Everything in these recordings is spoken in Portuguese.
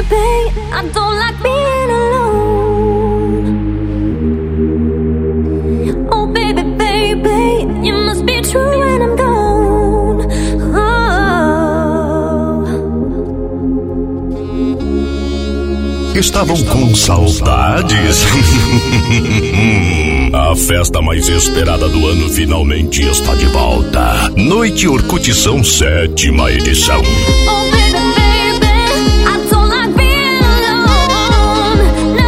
baby, I don't like being alone. Oh baby, baby, you must be true when I'm gone. Oh. Estavam com saudades? A festa mais esperada do ano finalmente está de volta. Noite Orkutição, 7ª edição. Oh baby, baby, I don't like being alone, no.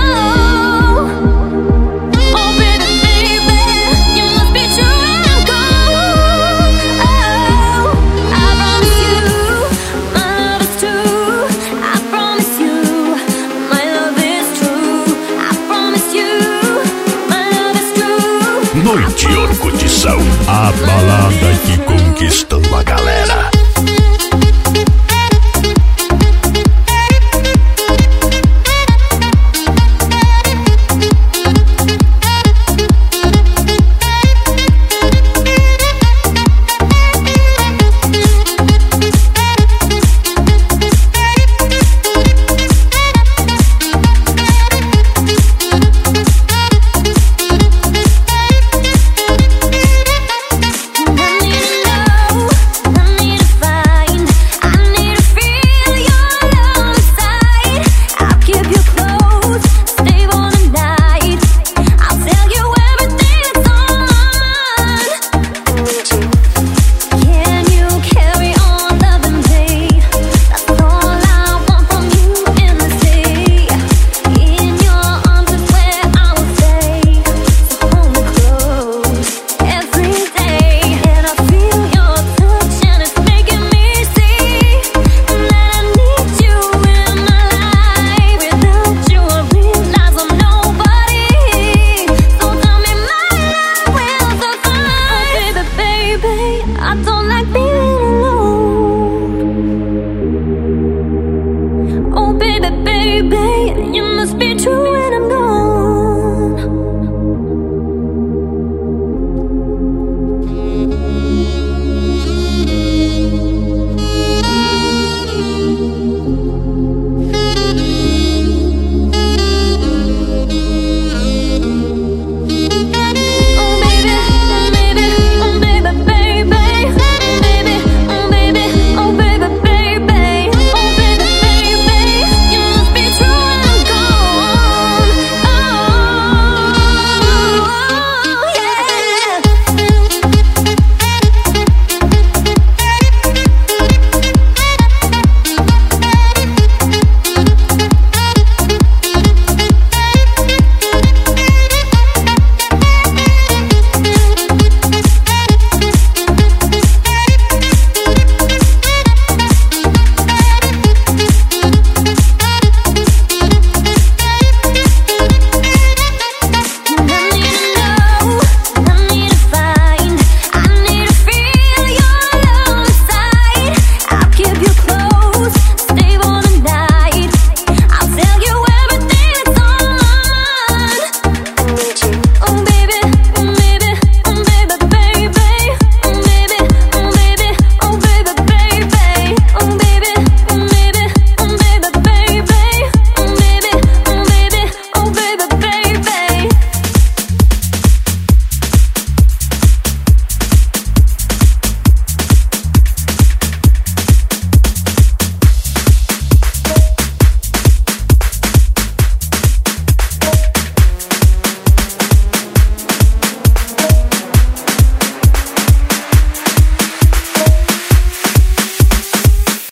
Oh baby, baby, you must be true when I'm gone. Oh, I promise you, my love is true. I promise you, my love is true. I promise you, my love is true. Noite Orkutição, a balada que conquistou a galera.